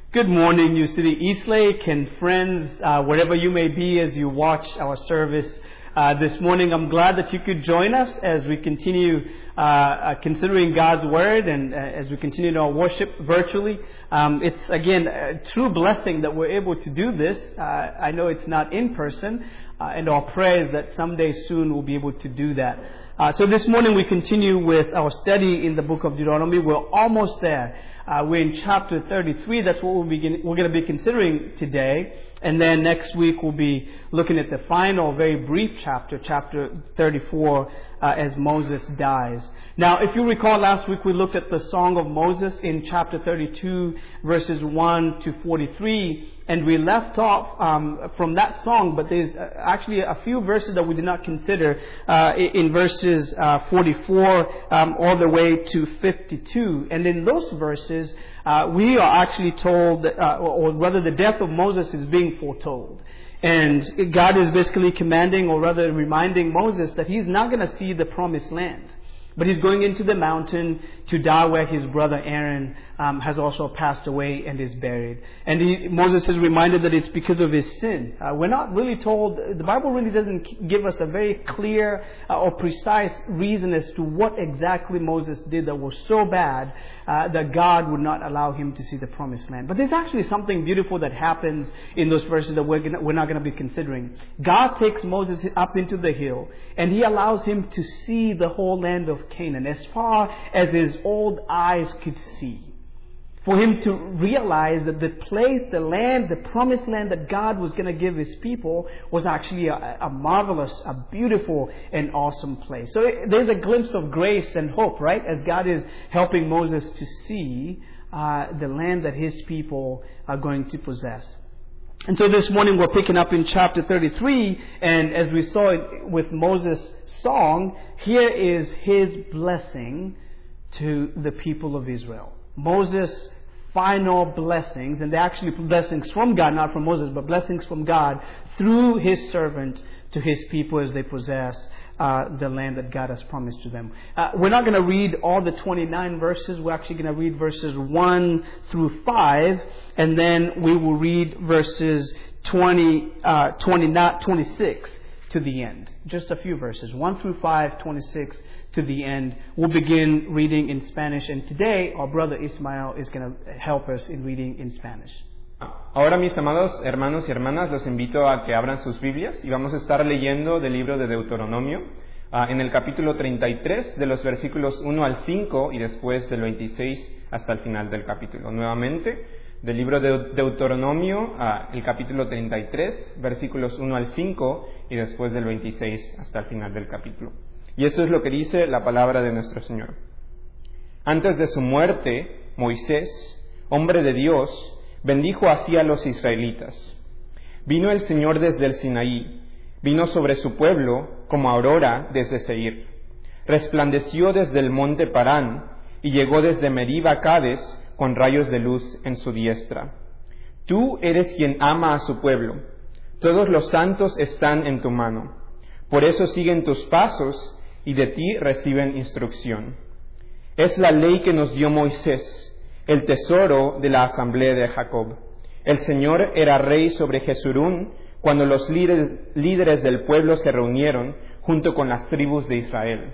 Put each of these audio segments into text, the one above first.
Good morning, New City Eastlake and friends, wherever you may be as you watch our service this morning. I'm glad that you could join us as we continue considering God's Word and as we continue our worship virtually. It's, again, a true blessing that we're able to do this. I know it's not in person, and our prayer is that someday soon we'll be able to do that. So this morning we continue with our study in the book of Deuteronomy. We're almost there. We're in chapter 33. That's what we're going to be considering today. And then next week we'll be looking at the final, very brief chapter 34, as Moses dies. Now, if you recall, last week we looked at the Song of Moses in chapter 32, verses 1 to 43. And we left off from that song, but there's actually a few verses that we did not consider in verses 44 all the way to 52. And in those verses, we are actually told, or rather the death of Moses is being foretold. And God is basically commanding, or rather reminding Moses that he's not going to see the promised land. But he's going into the mountain to die where his brother Aaron has also passed away and is buried. And Moses is reminded that it's because of his sin. We're not really told, the Bible really doesn't give us a very clear or precise reason as to what exactly Moses did that was so bad that God would not allow him to see the promised land. But there's actually something beautiful that happens in those verses that we're not going to be considering. God takes Moses up into the hill and he allows him to see the whole land of Canaan as far as his old eyes could see. For him to realize that the place, the land, the promised land that God was going to give his people was actually a marvelous, a beautiful and awesome place. So there's a glimpse of grace and hope, right? As God is helping Moses to see the land that his people are going to possess. And so this morning we're picking up in chapter 33, and as we saw it with Moses' song, here is his blessing to the people of Israel. Moses' final blessings, and they're actually blessings from God, not from Moses, but blessings from God through his servant to his people as they possess the land that God has promised to them. We're not going to read all the 29 verses. We're actually going to read verses 1 through 5, and then we will read verses 26 to the end. Just a few verses, 1 through 5, 26 to the end. We'll begin reading in Spanish, and today our brother Ismael is going to help us in reading in Spanish. Ahora, mis amados hermanos y hermanas, los invito a que abran sus Biblias y vamos a estar leyendo del libro de Deuteronomio en el capítulo 33 de los versículos 1 al 5 y después del 26 hasta el final del capítulo. Nuevamente, del libro de Deuteronomio, el capítulo 33, versículos 1 al 5 y después del 26 hasta el final del capítulo. Y esto es lo que dice la palabra de nuestro Señor. Antes de su muerte, Moisés, hombre de Dios, bendijo así a los israelitas. Vino el Señor desde el Sinaí, vino sobre su pueblo como aurora desde Seir. Resplandeció desde el monte Parán y llegó desde Meriba a Cades con rayos de luz en su diestra. Tú eres quien ama a su pueblo. Todos los santos están en tu mano. Por eso siguen tus pasos y de ti reciben instrucción. Es la ley que nos dio Moisés, el tesoro de la asamblea de Jacob. El Señor era rey sobre Jesurún cuando los líderes del pueblo se reunieron junto con las tribus de Israel.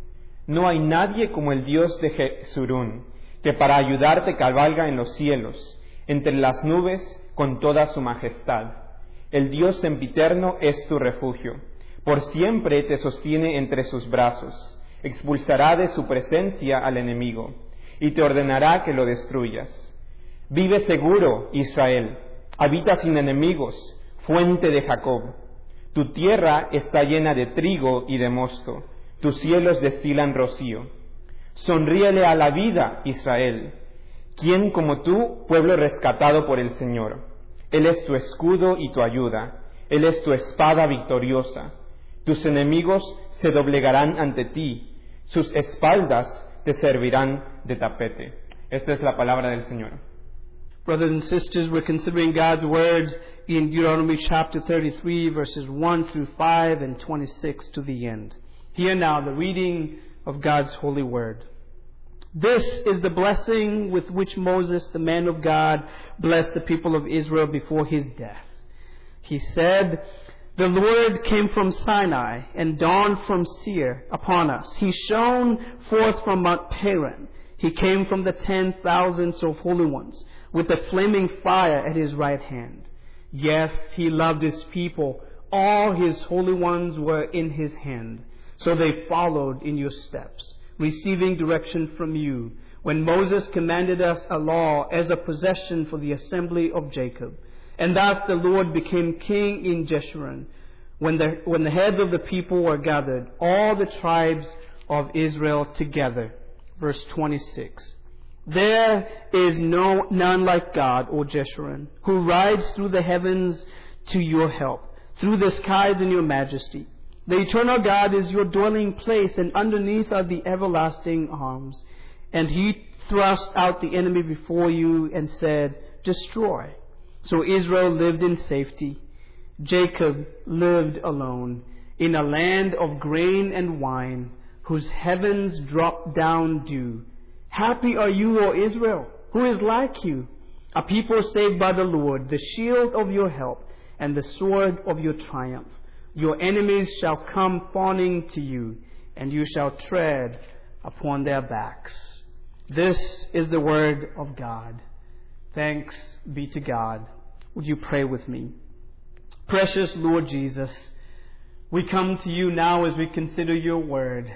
No hay nadie como el Dios de Jesurún, que para ayudarte cabalga en los cielos, entre las nubes con toda su majestad. El Dios sempiterno es tu refugio. Por siempre te sostiene entre sus brazos. Expulsará de su presencia al enemigo y te ordenará que lo destruyas. Vive seguro, Israel. Habita sin enemigos, fuente de Jacob. Tu tierra está llena de trigo y de mosto. Tus cielos destilan rocío. Sonríele a la vida, Israel. ¿Quién como tú, pueblo rescatado por el Señor? Él es tu escudo y tu ayuda. Él es tu espada victoriosa. Tus enemigos se doblegarán ante ti. Sus espaldas te servirán de tapete. Esta es la palabra del Señor. Brothers and sisters, we're considering God's Word in Deuteronomy chapter 33, verses 1 through 5 and 26 to the end. Hear now the reading of God's holy Word. This is the blessing with which Moses, the man of God, blessed the people of Israel before his death. He said, "The Lord came from Sinai and dawned from Seir upon us. He shone forth from Mount Paran. He came from the 10,000s of holy ones with a flaming fire at his right hand. Yes, he loved his people. All his holy ones were in his hand. So they followed in your steps, receiving direction from you, when Moses commanded us a law as a possession for the assembly of Jacob. And thus the Lord became king in Jeshurun, when the heads of the people were gathered, all the tribes of Israel together." Verse 26. "There is none like God, O Jeshurun, who rides through the heavens to your help, through the skies in your majesty. The eternal God is your dwelling place, and underneath are the everlasting arms. And he thrust out the enemy before you and said, 'Destroy.' So Israel lived in safety. Jacob lived alone in a land of grain and wine, whose heavens drop down dew. Happy are you, O Israel, who is like you, a people saved by the Lord, the shield of your help and the sword of your triumph. Your enemies shall come fawning to you, and you shall tread upon their backs." This is the word of God. Thanks be to God. Would you pray with me? Precious Lord Jesus, we come to you now as we consider your word.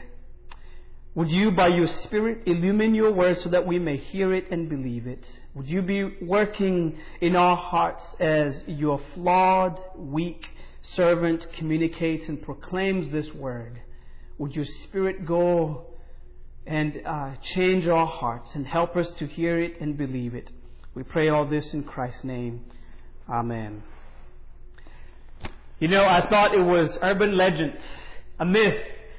Would you, by your Spirit, illumine your word so that we may hear it and believe it? Would you be working in our hearts as your flawed, weak servant communicates and proclaims this word? Would your Spirit go and change our hearts and help us to hear it and believe it? We pray all this in Christ's name. Amen. You know, I thought it was urban legend, a myth,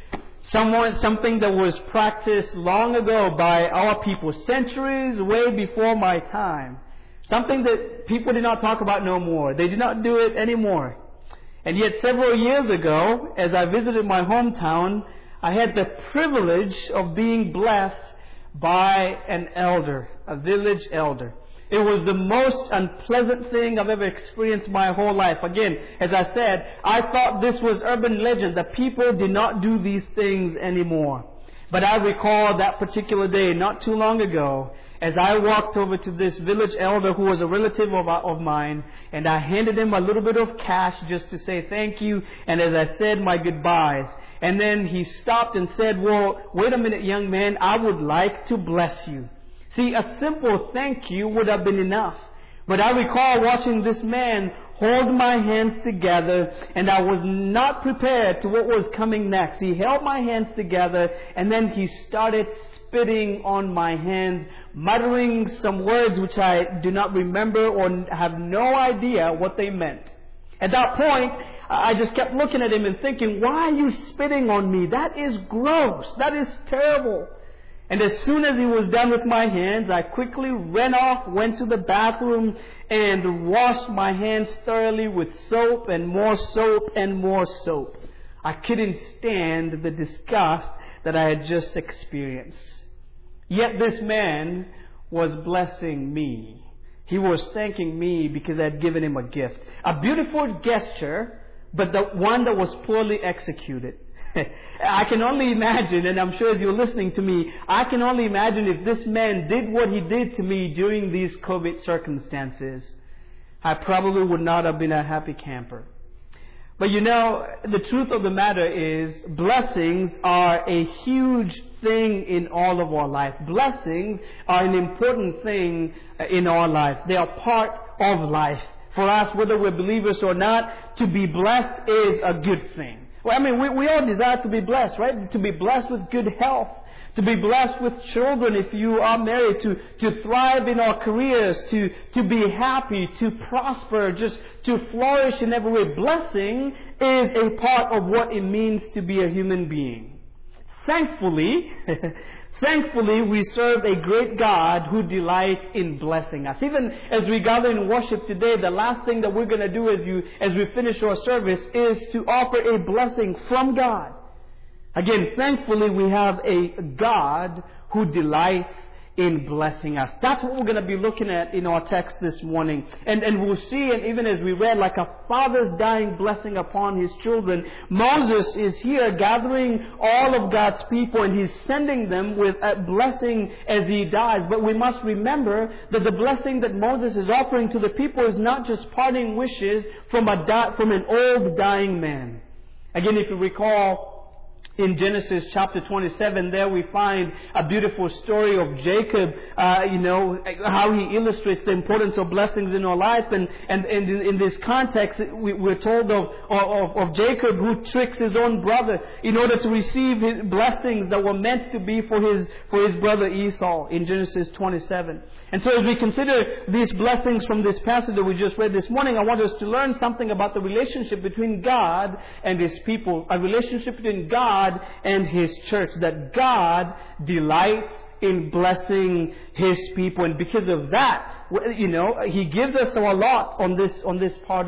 something that was practiced long ago by our people, centuries way before my time. Something that people did not talk about no more. They did not do it anymore. And yet several years ago, as I visited my hometown, I had the privilege of being blessed by an elder, a village elder. It was the most unpleasant thing I've ever experienced my whole life. Again, as I said, I thought this was urban legend, that people did not do these things anymore. But I recall that particular day, not too long ago, as I walked over to this village elder who was a relative of mine, and I handed him a little bit of cash just to say thank you, and as I said my goodbyes. And then he stopped and said, "Well, wait a minute, young man, I would like to bless you." See, a simple thank you would have been enough. But I recall watching this man hold my hands together, and I was not prepared to what was coming next. He held my hands together, and then he started spitting on my hands, muttering some words which I do not remember or have no idea what they meant. At that point, I just kept looking at him and thinking, why are you spitting on me? That is gross. That is terrible. And as soon as he was done with my hands, I quickly ran off, went to the bathroom, and washed my hands thoroughly with soap and more soap and more soap. I couldn't stand the disgust that I had just experienced. Yet this man was blessing me. He was thanking me because I had given him a gift. A beautiful gesture, but the one that was poorly executed. I can only imagine, and I'm sure as you're listening to me, I can only imagine if this man did what he did to me during these COVID circumstances, I probably would not have been a happy camper. But you know, the truth of the matter is, blessings are a huge thing in all of our life. Blessings are an important thing in our life. They are part of life. For us, whether we're believers or not, to be blessed is a good thing. Well, I mean, we all desire to be blessed, right? To be blessed with good health, to be blessed with children if you are married, to thrive in our careers, to be happy, to prosper, just to flourish in every way. Blessing is a part of what it means to be a human being. Thankfully, we serve a great God who delights in blessing us. Even as we gather in worship today, the last thing that we're going to do as we finish our service is to offer a blessing from God. Again, thankfully we have a God who delights in blessing us. That's what we're going to be looking at in our text this morning. And we'll see, and even as we read, like a father's dying blessing upon his children, Moses is here gathering all of God's people, and he's sending them with a blessing as he dies. But we must remember that the blessing that Moses is offering to the people is not just parting wishes from an old dying man. Again, if you recall, in Genesis chapter 27, there we find a beautiful story of Jacob, how he illustrates the importance of blessings in our life. And in this context, we're told of Jacob who tricks his own brother in order to receive his blessings that were meant to be for his brother Esau in Genesis 27. And so as we consider these blessings from this passage that we just read this morning, I want us to learn something about the relationship between God and His people. A relationship between God and His church. That God delights in blessing His people. And because of that, He gives us a lot on this part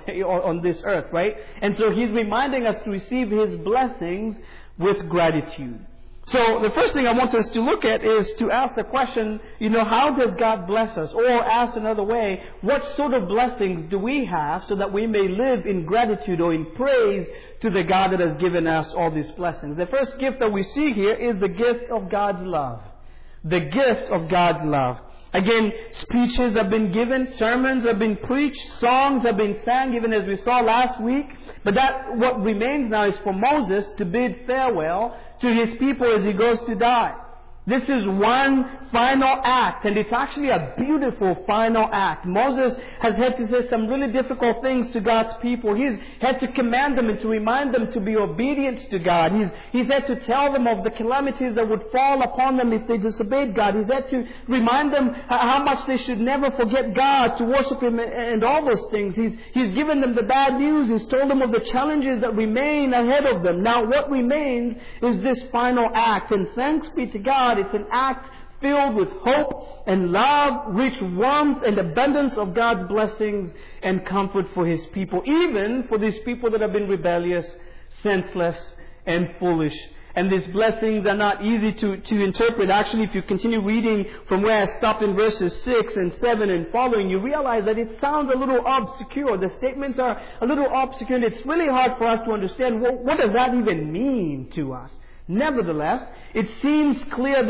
on this earth, right? And so He's reminding us to receive His blessings with gratitude. So the first thing I want us to look at is to ask the question, how does God bless us? Or asked another way, what sort of blessings do we have so that we may live in gratitude or in praise to the God that has given us all these blessings? The first gift that we see here is the gift of God's love. The gift of God's love. Again, speeches have been given, sermons have been preached, songs have been sang, even as we saw last week. But what remains now is for Moses to bid farewell to his people as he goes to die. This is one final act, and it's actually a beautiful final act. Moses has had to say some really difficult things to God's people. He's had to command them and to remind them to be obedient to God. He's had to tell them of the calamities that would fall upon them if they disobeyed God. He's had to remind them how much they should never forget God, to worship Him and all those things. He's given them the bad news. He's told them of the challenges that remain ahead of them. Now what remains is this final act, and thanks be to God, it's an act filled with hope and love, rich warmth and abundance of God's blessings and comfort for His people, even for these people that have been rebellious, senseless, and foolish. And these blessings are not easy to interpret. Actually, if you continue reading from where I stopped in verses 6 and 7 and following, you realize that it sounds a little obscure. The statements are a little obscure, and it's really hard for us to understand what does that even mean to us. Nevertheless, it seems clear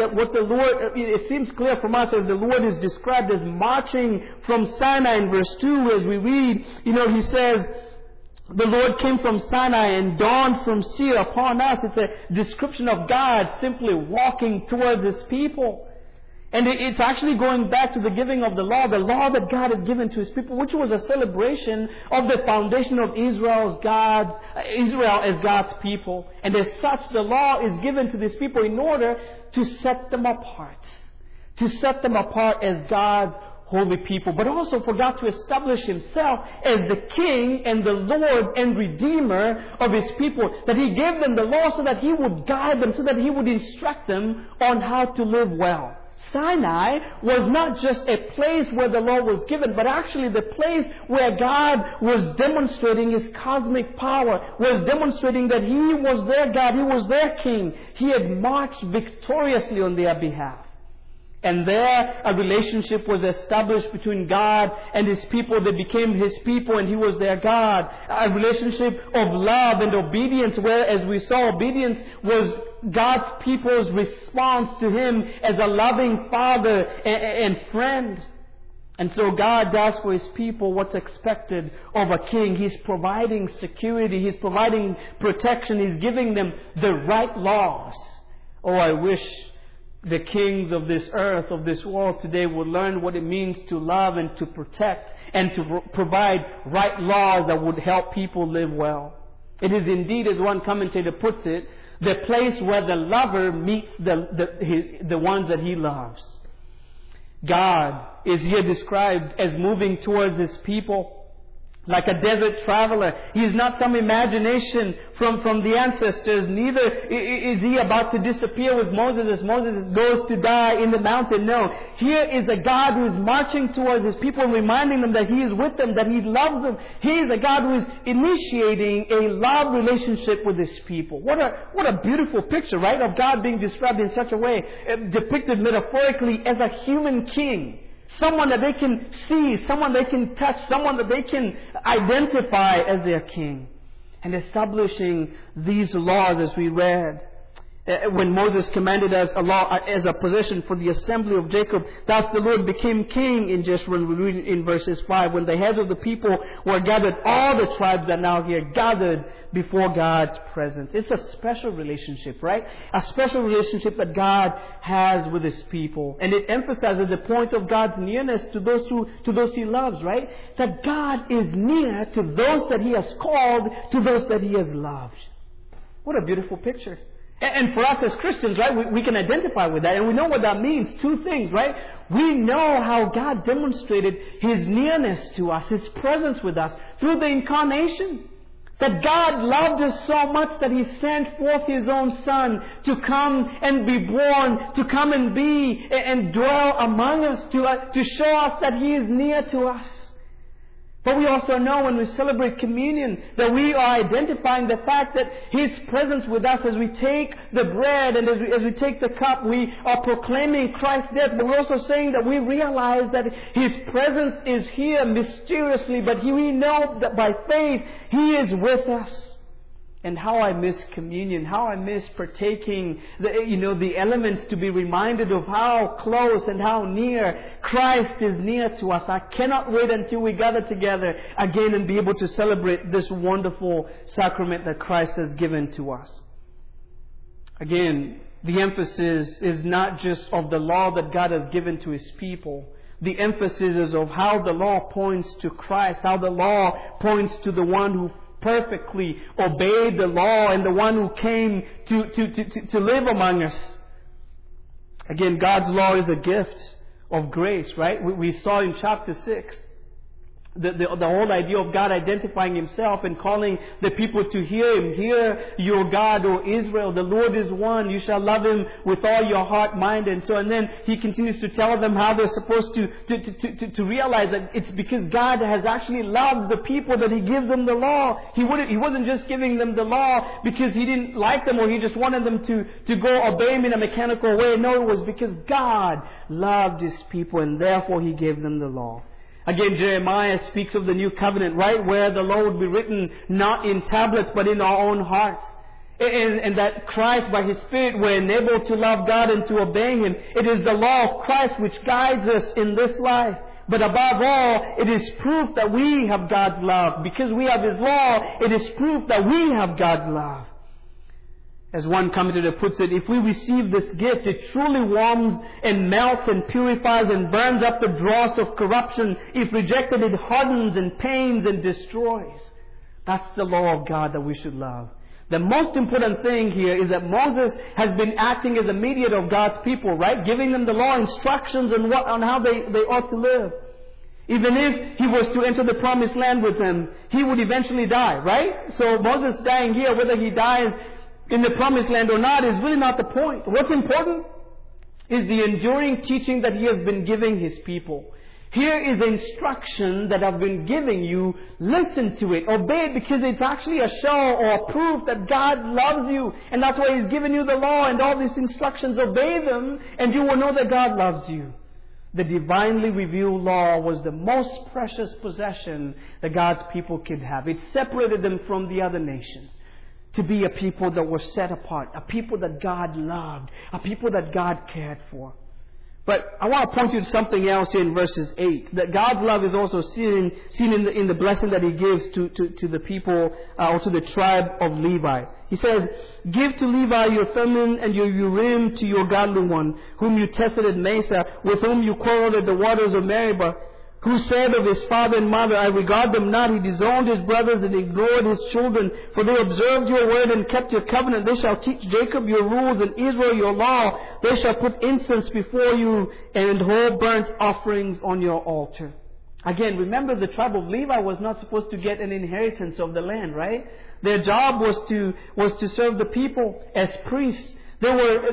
from us as the Lord is described as marching from Sinai in verse 2 as we read, He says, the Lord came from Sinai and dawned from Seir upon us. It's a description of God simply walking towards His people. And it's actually going back to the giving of the law that God had given to His people, which was a celebration of the foundation of Israel as God's people. And as such, the law is given to these people in order to set them apart. To set them apart as God's holy people, but also for God to establish Himself as the King and the Lord and Redeemer of His people. That He gave them the law so that He would guide them, so that He would instruct them on how to live well. Sinai was not just a place where the law was given, but actually the place where God was demonstrating His cosmic power, was demonstrating that He was their God, He was their King. He had marched victoriously on their behalf. And there a relationship was established between God and His people. They became His people and He was their God. A relationship of love and obedience, where, as we saw, obedience was God's people's response to Him as a loving Father and friend. And so God does for His people what's expected of a king. He's providing security. He's providing protection. He's giving them the right laws. Oh, I wish the kings of this earth, of this world today, would learn what it means to love and to protect and to provide right laws that would help people live well. It is indeed, as one commentator puts it, the place where the lover meets the ones that he loves. God is here described as moving towards His people like a desert traveler. He is not some imagination from the ancestors. Neither is he about to disappear with Moses as Moses goes to die in the mountain. No. Here is a God who is marching towards His people, reminding them that He is with them, that He loves them. He is a God who is initiating a love relationship with His people. What a beautiful picture, right? Of God being described in such a way, depicted metaphorically as a human king. Someone that they can see, someone they can touch, someone that they can identify as their king. And establishing these laws, as we read, when Moses commanded us a law as a possession for the assembly of Jacob, thus the Lord became king in Jeshurun. We read in verses 5, when the heads of the people were gathered, all the tribes are now here gathered before God's presence. It's a special relationship, right? A special relationship that God has with His people. And it emphasizes the point of God's nearness to those He loves, right? That God is near to those that He has called, to those that He has loved. What a beautiful picture. And for us as Christians, right, we can identify with that. And we know what that means. Two things, right? We know how God demonstrated His nearness to us, His presence with us, through the incarnation. That God loved us so much that He sent forth His own Son to come and be born, to come and be and dwell among us, to show us that He is near to us. But we also know when we celebrate communion that we are identifying the fact that His presence with us as we take the bread and as we take the cup, we are proclaiming Christ's death. But we're also saying that we realize that His presence is here mysteriously, but we know that by faith He is with us. And how I miss communion, how I miss partaking the elements to be reminded of how close and how near Christ is near to us. I cannot wait until we gather together again and be able to celebrate this wonderful sacrament that Christ has given to us. Again, the emphasis is not just of the law that God has given to His people. The emphasis is of how the law points to Christ, how the law points to the one who perfectly obeyed the law and the one who came to live among us. Again, God's law is a gift of grace, right? We saw in chapter 6 the whole idea of God identifying Himself and calling the people to hear Him. Hear your God, O Israel. The Lord is one. You shall love Him with all your heart, mind, and soul. And then He continues to tell them how they're supposed to realize that it's because God has actually loved the people that He gives them the law. He wasn't just giving them the law because He didn't like them or He just wanted them to go obey Him in a mechanical way. No, it was because God loved His people and therefore He gave them the law. Again, Jeremiah speaks of the new covenant, right? Where the law would be written not in tablets but in our own hearts. And that Christ, by His Spirit, we're enabled to love God and to obey Him. It is the law of Christ which guides us in this life. But above all, it is proof that we have God's love. Because we have His law, it is proof that we have God's love. As one commentator puts it, if we receive this gift, it truly warms and melts and purifies and burns up the dross of corruption. If rejected, it hardens and pains and destroys. That's the law of God that we should love. The most important thing here is that Moses has been acting as a mediator of God's people, right? Giving them the law, instructions on how they ought to live. Even if he was to enter the promised land with them, he would eventually die, right? So Moses dying here, whether he dies in the promised land or not, is really not the point. What's important is the enduring teaching that He has been giving His people. Here is the instruction that I've been giving you. Listen to it. Obey it, because it's actually a show or a proof that God loves you. And that's why He's given you the law and all these instructions. Obey them and you will know that God loves you. The divinely revealed law was the most precious possession that God's people could have. It separated them from the other nations. To be a people that were set apart, a people that God loved, a people that God cared for. But I want to point you to something else here in verses 8. That God's love is also seen in the blessing that He gives to the people, or to the tribe of Levi. He says, "Give to Levi your Thummim and your Urim to your godly one, whom you tested at Mesa, with whom you quarreled at the waters of Meribah, who said of his father and mother, I regard them not. He disowned his brothers and ignored his children. For they observed your word and kept your covenant. They shall teach Jacob your rules and Israel your law. They shall put incense before you and whole burnt offerings on your altar." Again, remember the tribe of Levi was not supposed to get an inheritance of the land, right? Their job was to serve the people as priests. They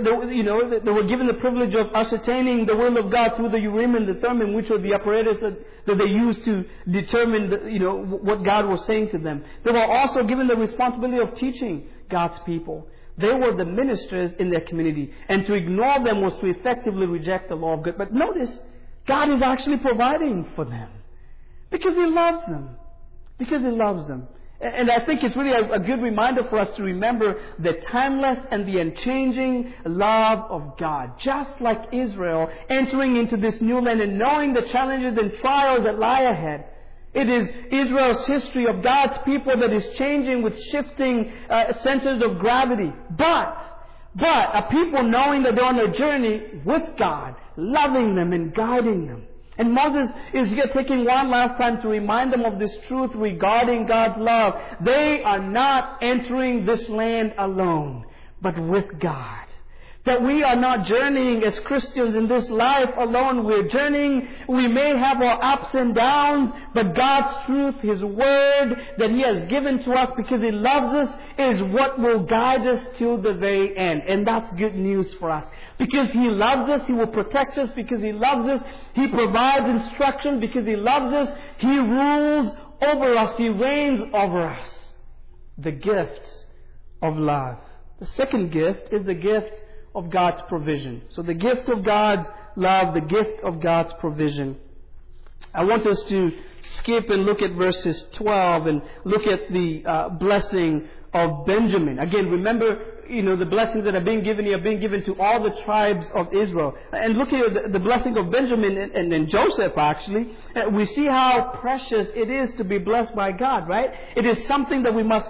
were given the privilege of ascertaining the will of God through the Urim and the Thummim, which were the apparatus that they used to determine what God was saying to them. They were also given the responsibility of teaching God's people. They were the ministers in their community, and to ignore them was to effectively reject the law of God. But notice, God is actually providing for them because He loves them. Because He loves them. And I think it's really a good reminder for us to remember the timeless and the unchanging love of God. Just like Israel entering into this new land and knowing the challenges and trials that lie ahead. It is Israel's history of God's people that is changing with shifting centers of gravity. But a people knowing that they're on a journey with God, loving them and guiding them. And Moses is here taking one last time to remind them of this truth regarding God's love. They are not entering this land alone, but with God. That we are not journeying as Christians in this life alone. We're journeying. We may have our ups and downs, but God's truth, His Word that He has given to us because He loves us, is what will guide us till the very end. And that's good news for us. Because He loves us, He will protect us. Because He loves us, He provides instruction. Because He loves us, He rules over us. He reigns over us. The gift of love. The second gift is the gift of God's provision. So the gift of God's love, the gift of God's provision. I want us to skip and look at verses 12 and look at the blessing of Benjamin. Again, remember, the blessings that are being given here are being given to all the tribes of Israel. And look at the blessing of Benjamin and Joseph, actually. We see how precious it is to be blessed by God, right? It is something that we must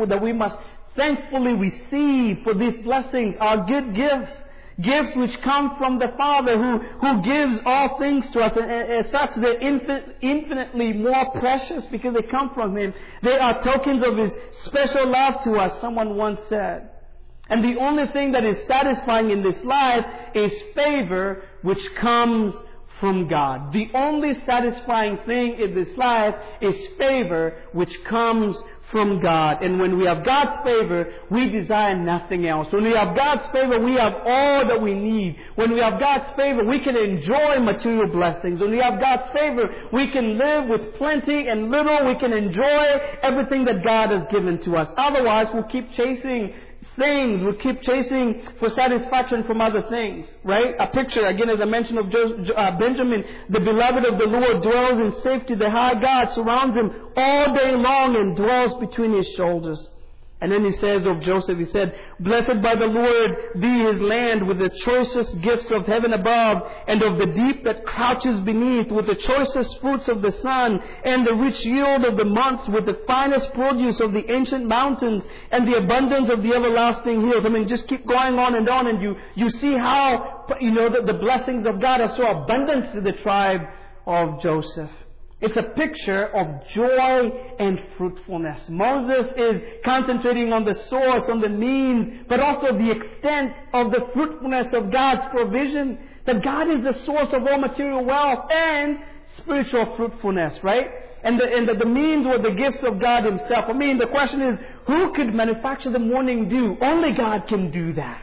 thankfully receive. For these blessings are good gifts. Gifts which come from the Father who gives all things to us. And as such, they're infinitely more precious because they come from Him. They are tokens of His special love to us, someone once said. And the only thing that is satisfying in this life is favor which comes from God. The only satisfying thing in this life is favor which comes from God. And when we have God's favor, we desire nothing else. When we have God's favor, we have all that we need. When we have God's favor, we can enjoy material blessings. When we have God's favor, we can live with plenty and little. We can enjoy everything that God has given to us. Otherwise, we'll keep chasing things. We'll keep chasing for satisfaction from other things, right? A picture, again, as I mentioned, of Benjamin, the beloved of the Lord, dwells in safety. The high God surrounds him all day long and dwells between his shoulders. And then he says of Joseph, he said, "Blessed by the Lord be his land with the choicest gifts of heaven above, and of the deep that crouches beneath, with the choicest fruits of the sun, and the rich yield of the months, with the finest produce of the ancient mountains, and the abundance of the everlasting hills." I mean, just keep going on, and you see how, the blessings of God are so abundant to the tribe of Joseph. It's a picture of joy and fruitfulness. Moses is concentrating on the source, on the means, but also the extent of the fruitfulness of God's provision. That God is the source of all material wealth and spiritual fruitfulness, right? And the means were the gifts of God Himself. I mean, the question is, who could manufacture the morning dew? Only God can do that.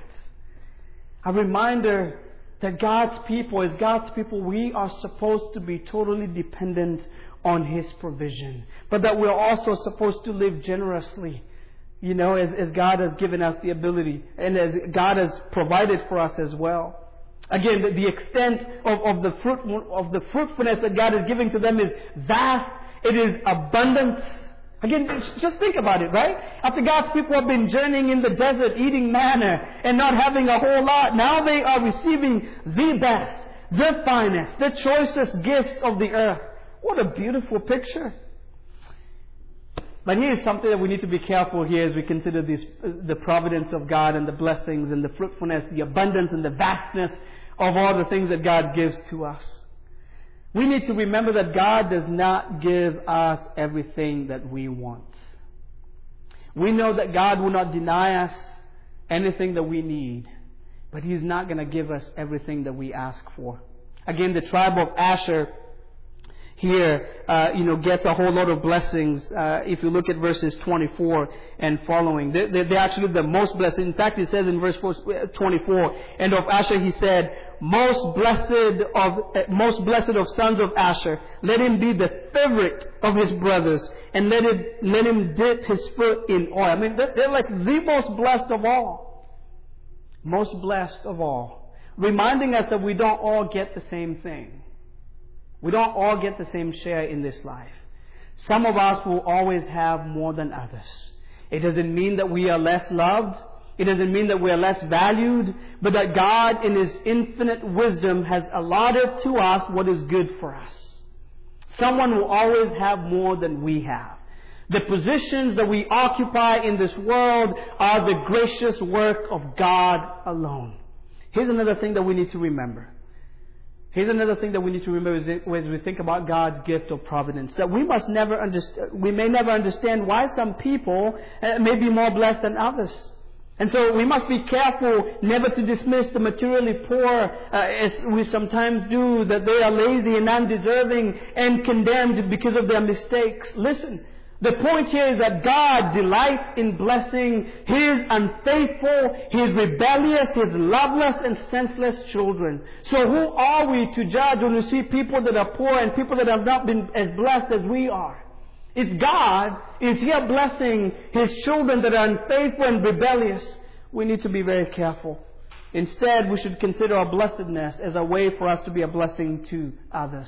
A reminder that God's people, as God's people, we are supposed to be totally dependent on His provision. But that we're also supposed to live generously, as God has given us the ability, and as God has provided for us as well. Again, the extent of the fruitfulness that God is giving to them is vast. It is abundant. Again, just think about it, right? After God's people have been journeying in the desert, eating manna, and not having a whole lot, now they are receiving the best, the finest, the choicest gifts of the earth. What a beautiful picture. But here's something that we need to be careful here as we consider the providence of God and the blessings and the fruitfulness, the abundance and the vastness of all the things that God gives to us. We need to remember that God does not give us everything that we want. We know that God will not deny us anything that we need, but He's not going to give us everything that we ask for. Again, the tribe of Asher here, gets a whole lot of blessings. If you look at verses 24 and following, they're actually the most blessed. In fact, it says in verse 24, and of Asher he said, most blessed of sons of Asher, let him be the favorite of his brothers, and let him dip his foot in oil. I mean, they're like the most blessed of all. Most blessed of all. Reminding us that we don't all get the same thing. We don't all get the same share in this life. Some of us will always have more than others. It doesn't mean that we are less loved. It doesn't mean that we are less valued. But that God in His infinite wisdom has allotted to us what is good for us. Someone will always have more than we have. The positions that we occupy in this world are the gracious work of God alone. Here's another thing that we need to remember. Here's another thing that we need to remember as we think about God's gift of providence. That we may never understand why some people may be more blessed than others. And so we must be careful never to dismiss the materially poor as we sometimes do, that they are lazy and undeserving and condemned because of their mistakes. Listen. The point here is that God delights in blessing His unfaithful, His rebellious, His loveless and senseless children. So who are we to judge when we see people that are poor and people that have not been as blessed as we are? If God is here blessing His children that are unfaithful and rebellious, we need to be very careful. Instead, we should consider our blessedness as a way for us to be a blessing to others.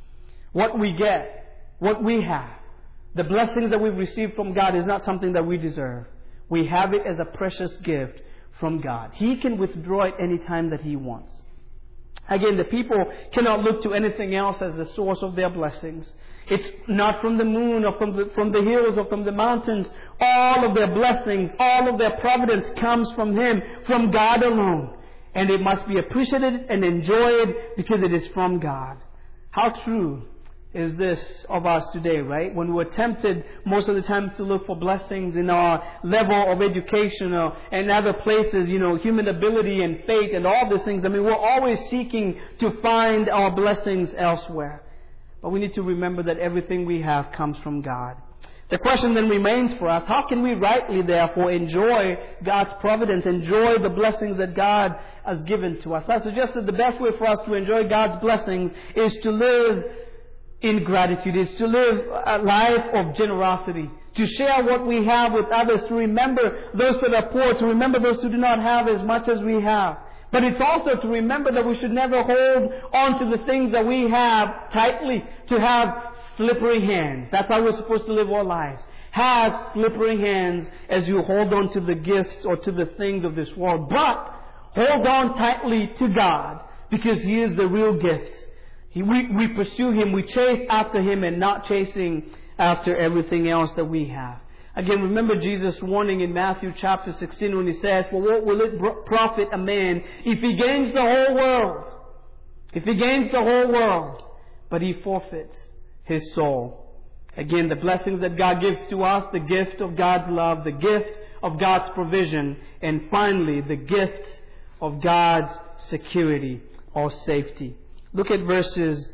What we get, what we have, the blessings that we've received from God is not something that we deserve. We have it as a precious gift from God. He can withdraw it any time that He wants. Again, the people cannot look to anything else as the source of their blessings. It's not from the moon or from the hills or from the mountains. All of their blessings, all of their providence comes from Him, from God alone. And it must be appreciated and enjoyed because it is from God. How true is this of us today, right? When we're tempted most of the times to look for blessings in our level of education or in other places, human ability and faith and all these things. I mean, we're always seeking to find our blessings elsewhere. But we need to remember that everything we have comes from God. The question then remains for us, how can we rightly therefore enjoy God's providence, enjoy the blessings that God has given to us? I suggest that the best way for us to enjoy God's blessings is to live in gratitude, is to live a life of generosity, to share what we have with others, to remember those that are poor, to remember those who do not have as much as we have. But it's also to remember that we should never hold on to the things that we have tightly, to have slippery hands. That's how we're supposed to live our lives. Have slippery hands as you hold on to the gifts or to the things of this world. But hold on tightly to God, because He is the real gift. We pursue Him, we chase after Him, and not chasing after everything else that we have. Again, remember Jesus' warning in Matthew chapter 16 when He says, "For what will it profit a man if he gains the whole world? If he gains the whole world, but he forfeits his soul." Again, the blessings that God gives to us, the gift of God's love, the gift of God's provision, and finally, the gift of God's security or safety. Look at verses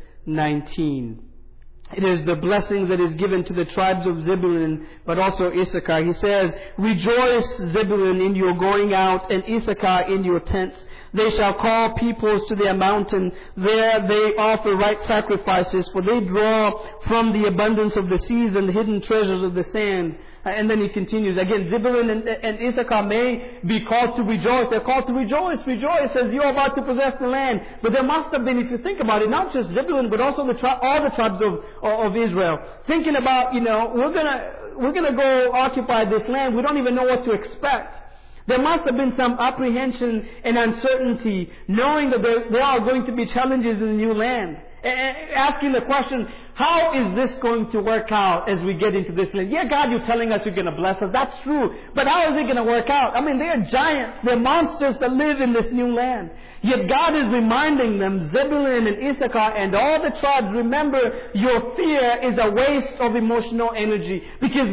19. It is the blessing that is given to the tribes of Zebulun, but also Issachar. He says, "Rejoice, Zebulun, in your going out, and Issachar in your tents. They shall call peoples to their mountain. There they offer right sacrifices, for they draw from the abundance of the seas and the hidden treasures of the sand." And then he continues. Again, Zebulun and Issachar may be called to rejoice. They're called to rejoice. Rejoice as you're about to possess the land. But there must have been, if you think about it, not just Zebulun, but also all the tribes of Israel. Thinking about, we're gonna go occupy this land. We don't even know what to expect. There must have been some apprehension and uncertainty, knowing that there are going to be challenges in the new land. Asking the question, how is this going to work out as we get into this land? Yeah, God, you're telling us you're going to bless us. That's true. But how is it going to work out? I mean, they are giants. They're monsters that live in this new land. Yet God is reminding them, Zebulun and Issachar and all the tribes, remember, your fear is a waste of emotional energy. Because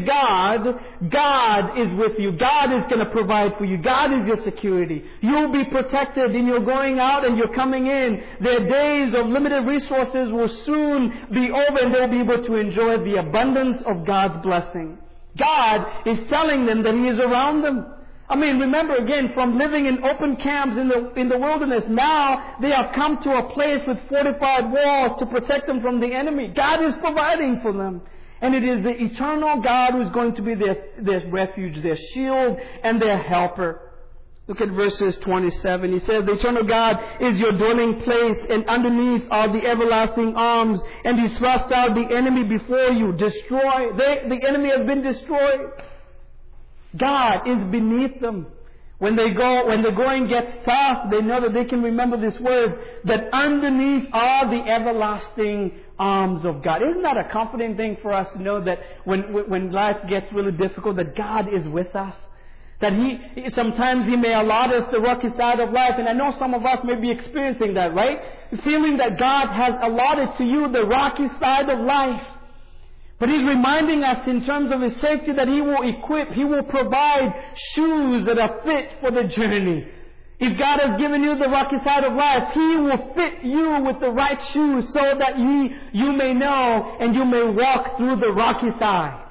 God is with you. God is going to provide for you. God is your security. You'll be protected in your going out and your coming in. Their days of limited resources will soon be over over and they'll be able to enjoy the abundance of God's blessing. God is telling them that He is around them. I mean, remember again, from living in open camps in the wilderness, now they have come to a place with fortified walls to protect them from the enemy. God is providing for them. And it is the eternal God who is going to be their refuge, their shield, and their helper. Look at verses 27. He says, the eternal God is your dwelling place, and underneath are the everlasting arms, and He thrust out the enemy before you. Destroy. The enemy has been destroyed. God is beneath them. When the going gets tough, they know that they can remember this word, that underneath are the everlasting arms of God. Isn't that a comforting thing for us to know that when life gets really difficult, that God is with us? That sometimes He may allot us the rocky side of life, and I know some of us may be experiencing that, right? Feeling that God has allotted to you the rocky side of life. But He's reminding us in terms of His safety that He will equip, He will provide shoes that are fit for the journey. If God has given you the rocky side of life, He will fit you with the right shoes so that you may know and you may walk through the rocky side.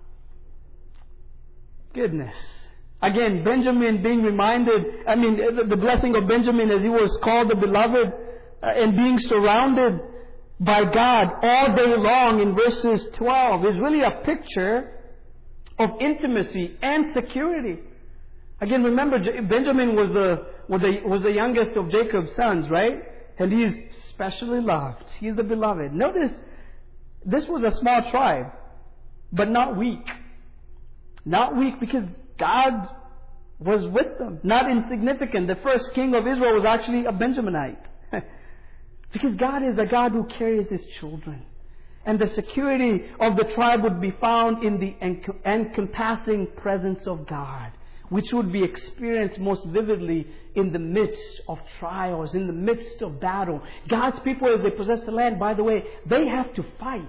Goodness. Again, Benjamin being reminded, the blessing of Benjamin as he was called the beloved and being surrounded by God all day long in verses 12 is really a picture of intimacy and security. Again, remember, Benjamin was the youngest of Jacob's sons, right? And he is specially loved. He is the beloved. Notice, this was a small tribe, but not weak. Not weak because God was with them. Not insignificant. The first king of Israel was actually a Benjaminite. Because God is a God who carries His children. And the security of the tribe would be found in the encompassing presence of God, which would be experienced most vividly in the midst of trials, in the midst of battle. God's people, as they possess the land, by the way, they have to fight.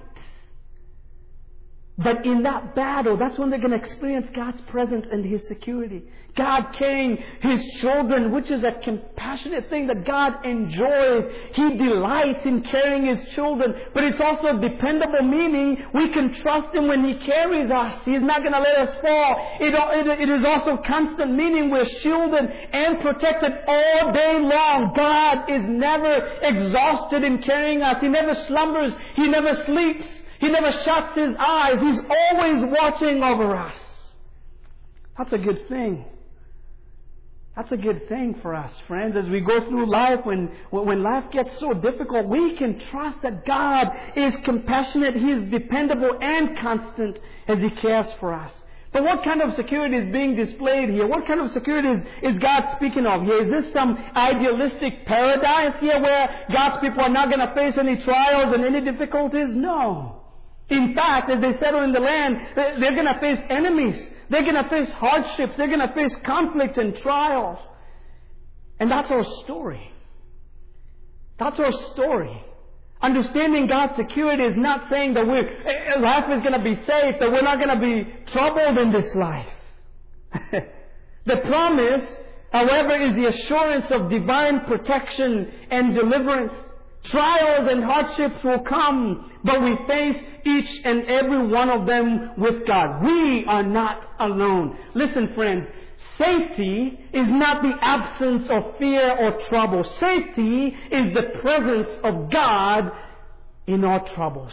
But in that battle, that's when they're going to experience God's presence and His security. God carrying His children, which is a compassionate thing that God enjoys. He delights in carrying His children. But it's also dependable, meaning we can trust Him when He carries us. He's not going to let us fall. It is also constant, meaning we're shielded and protected all day long. God is never exhausted in carrying us. He never slumbers. He never sleeps. He never shuts His eyes. He's always watching over us. That's a good thing. That's a good thing for us, friends. As we go through life, when life gets so difficult, we can trust that God is compassionate, He is dependable and constant as He cares for us. But what kind of security is being displayed here? What kind of security is God speaking of here? Is this some idealistic paradise here where God's people are not going to face any trials and any difficulties? No. In fact, as they settle in the land, they're going to face enemies. They're going to face hardships. They're going to face conflict and trials. And that's our story. That's our story. Understanding God's security is not saying that life is going to be safe, that we're not going to be troubled in this life. The promise, however, is the assurance of divine protection and deliverance. Trials and hardships will come, but we face each and every one of them with God. We are not alone. Listen, friends, safety is not the absence of fear or trouble. Safety is the presence of God in our troubles.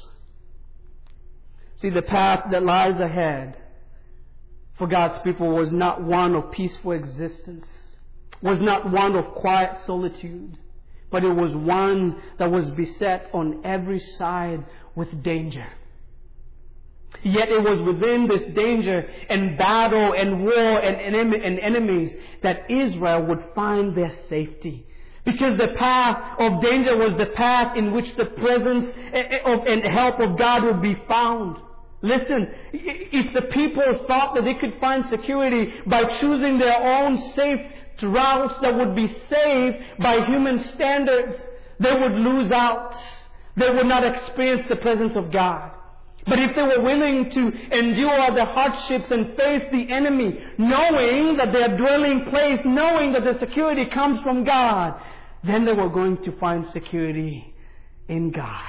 See, the path that lies ahead for God's people was not one of peaceful existence, was not one of quiet solitude, but it was one that was beset on every side with danger. Yet it was within this danger and battle and war and enemies that Israel would find their safety. Because the path of danger was the path in which the presence and help of God would be found. Listen, if the people thought that they could find security by choosing their own safe routes that would be safe by human standards, they would lose out. They would not experience the presence of God. But if they were willing to endure the hardships and face the enemy, knowing that their dwelling place, knowing that the security comes from God, then they were going to find security in God.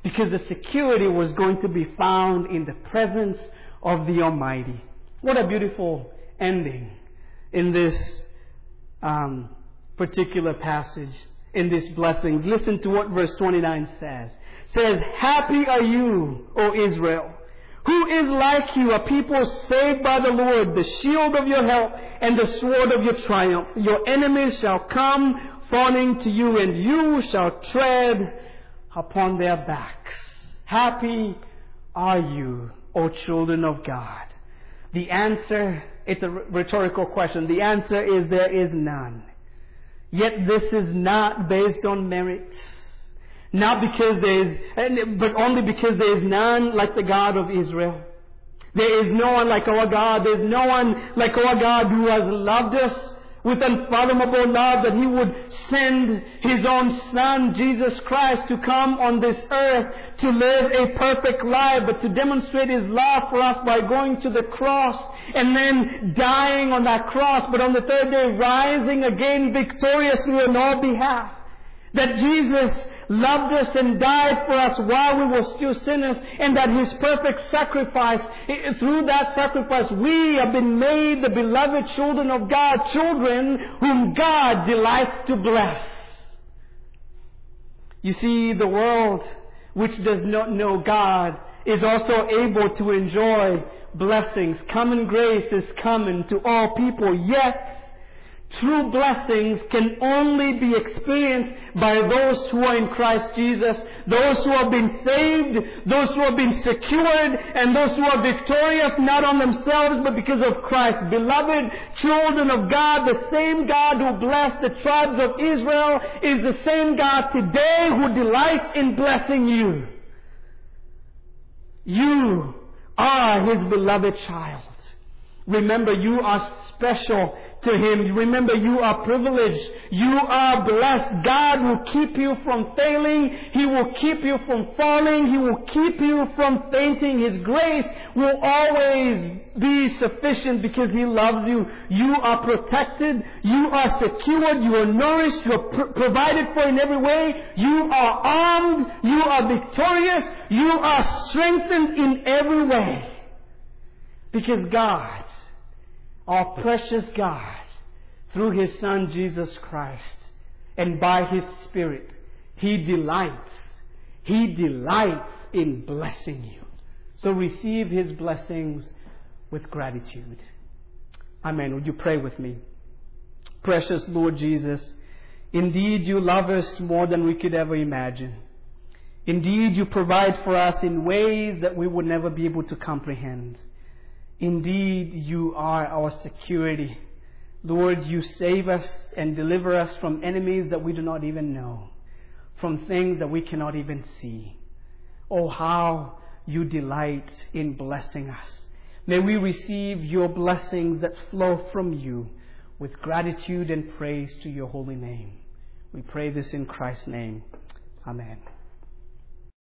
Because the security was going to be found in the presence of the Almighty. What a beautiful ending in this particular passage, in this blessing. Listen to what verse 29 says. It says, "Happy are you, O Israel, who is like you, a people saved by the Lord, the shield of your help and the sword of your triumph. Your enemies shall come fawning to you, and you shall tread upon their backs." Happy are you, O children of God. The answer, it's a rhetorical question. The answer is there is none. Yet this is not based on merits. Not because but only because there is none like the God of Israel. There is no one like our God. There is no one like our God who has loved us with unfathomable love, that He would send His own Son, Jesus Christ, to come on this earth to live a perfect life, but to demonstrate His love for us by going to the cross and then dying on that cross, but on the third day rising again victoriously on our behalf. That Jesus loved us and died for us while we were still sinners, and that His perfect sacrifice, through that sacrifice, we have been made the beloved children of God, children whom God delights to bless. You see, the world which does not know God is also able to enjoy blessings. Common grace is common to all people, yet true blessings can only be experienced by those who are in Christ Jesus, those who have been saved, those who have been secured, and those who are victorious not on themselves but because of Christ. Beloved children of God, the same God who blessed the tribes of Israel is the same God today who delights in blessing you. You are His beloved child. Remember, you are special to Him. Remember, you are privileged. You are blessed. God will keep you from failing. He will keep you from falling. He will keep you from fainting. His grace will always be sufficient because He loves you. You are protected. You are secured. You are nourished. You are provided for in every way. You are armed. You are victorious. You are strengthened in every way. Because God, our precious God, through His Son Jesus Christ, and by His Spirit, He delights in blessing you. So receive His blessings with gratitude. Amen. Would you pray with me? Precious Lord Jesus, indeed You love us more than we could ever imagine. Indeed, You provide for us in ways that we would never be able to comprehend. Indeed, You are our security. Lord, You save us and deliver us from enemies that we do not even know, from things that we cannot even see. Oh, how You delight in blessing us. May we receive Your blessings that flow from You with gratitude and praise to Your holy name. We pray this in Christ's name. Amen.